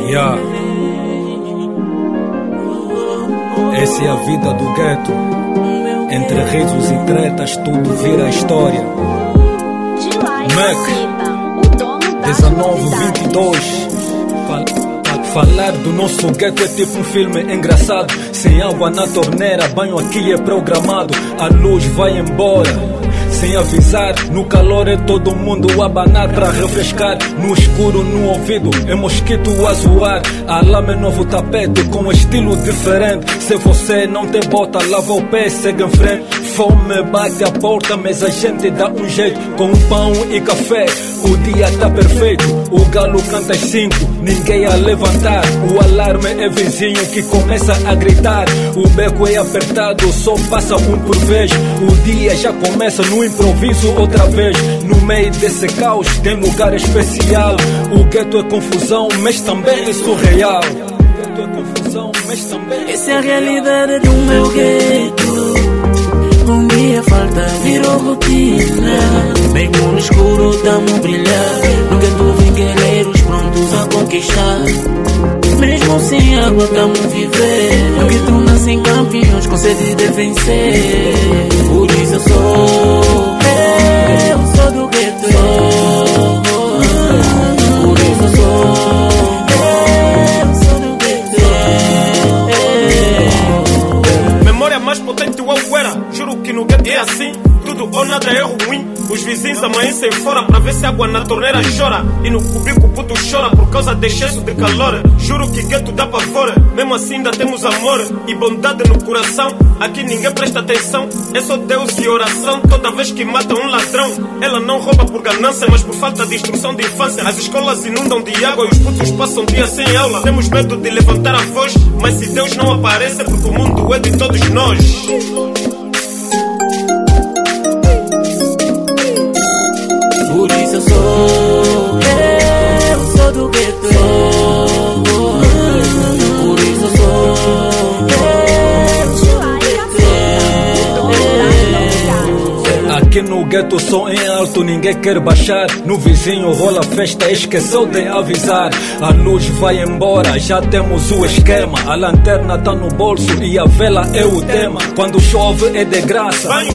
Yeah. Essa é a vida do gueto. Entre risos e tretas tudo vira história. Mac 1922. Falar do nosso gueto é tipo um filme engraçado. Sem água na torneira, banho aqui é programado. A luz vai embora sem avisar, no calor é todo mundo a abanar pra refrescar. No escuro, no ouvido, é mosquito a zoar. A lama é novo tapete com estilo diferente. Se você não tem bota, lava o pé, segue em frente. Fome bate a porta, mas a gente dá um jeito. Com pão e café, o dia tá perfeito. O galo canta às 5, ninguém a levantar. O alarme é vizinho que começa a gritar. O beco é apertado, só passa um por vez. O dia já começa no improviso outra vez. No meio desse caos tem lugar especial. O gueto é confusão, mas também é surreal. O gueto é confusão, mas também essa é a realidade do meu gueto. Um dia falta virou rotina. Mesmo no escuro tamo brilhar. No gueto vem guerreiros prontos a conquistar. Mesmo sem água tamo viver. No gueto nascem campeões com sede de vencer. Por isso eu sou do gueto. Por isso eu sou do gueto. Memória mais potente o Alguera. Juro que no gueto é assim. Tudo ou nada é ruim. Os vizinhos amanhecem fora pra ver se a água na torneira chora. E no cubico o puto chora por causa de excesso de calor. Juro que gueto dá pra fora. Mesmo assim ainda temos amor e bondade no coração. Aqui ninguém presta atenção, é só Deus e oração. Toda vez que matam um ladrão, ela não rouba por ganância, mas por falta de instrução de infância. As escolas inundam de água e os putos passam dia sem aula. Temos medo de levantar a voz, mas se Deus não aparece é porque o mundo é de todos nós. Por isso eu sou do gueto. Por isso eu sou. Aqui no gueto som em alto, ninguém quer baixar. No vizinho rola festa, esqueceu de avisar. A luz vai embora, já temos o esquema. A lanterna tá no bolso e a vela é o tema. Quando chove é de graça.